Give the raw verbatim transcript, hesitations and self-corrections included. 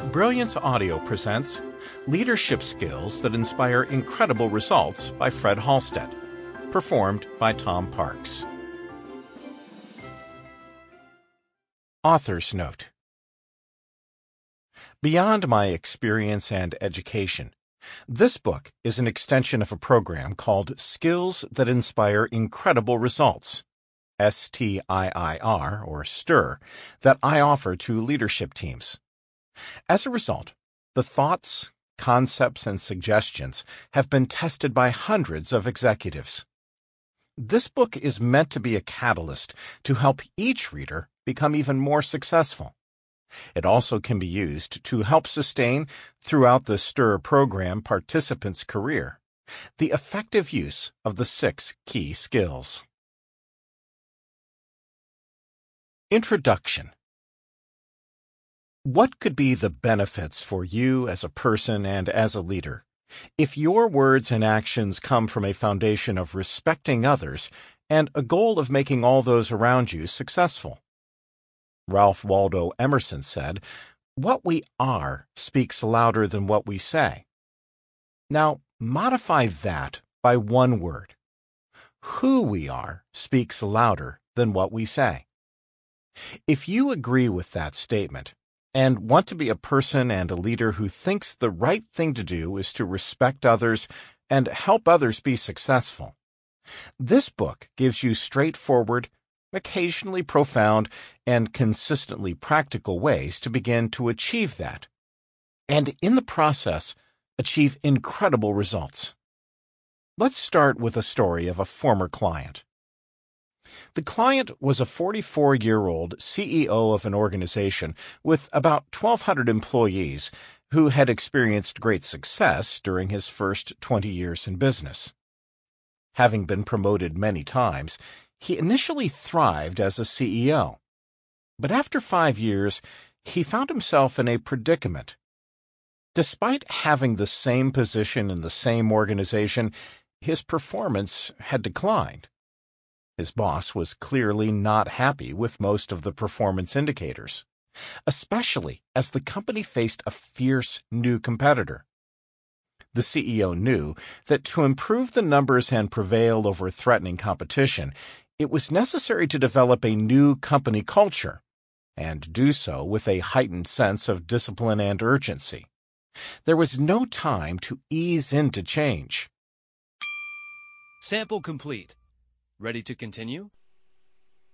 Brilliance Audio presents Leadership Skills That Inspire Incredible Results by Fred Halstead, performed by Tom Parks. Author's Note: Beyond my experience and education, this book is an extension of a program called Skills That Inspire Incredible Results, S T I I R, or STIR, that I offer to leadership teams. As a result, the thoughts, concepts, and suggestions have been tested by hundreds of executives. This book is meant to be a catalyst to help each reader become even more successful. It also can be used to help sustain, throughout the STIR program participant's career, the effective use of the six key skills. Introduction. What could be the benefits for you as a person and as a leader if your words and actions come from a foundation of respecting others and a goal of making all those around you successful? Ralph Waldo Emerson said, "What we are speaks louder than what we say." Now, modify that by one word. Who we are speaks louder than what we say. If you agree with that statement, and want to be a person and a leader who thinks the right thing to do is to respect others and help others be successful, this book gives you straightforward, occasionally profound, and consistently practical ways to begin to achieve that, and in the process, achieve incredible results. Let's start with a story of a former client. The client was a forty-four-year-old C E O of an organization with about twelve hundred employees who had experienced great success during his first twenty years in business. Having been promoted many times, he initially thrived as a C E O. But after five years, he found himself in a predicament. Despite having the same position in the same organization, his performance had declined. His boss was clearly not happy with most of the performance indicators, especially as the company faced a fierce new competitor. The C E O knew that to improve the numbers and prevail over threatening competition, it was necessary to develop a new company culture, and do so with a heightened sense of discipline and urgency. There was no time to ease into change. Sample complete. Ready to continue?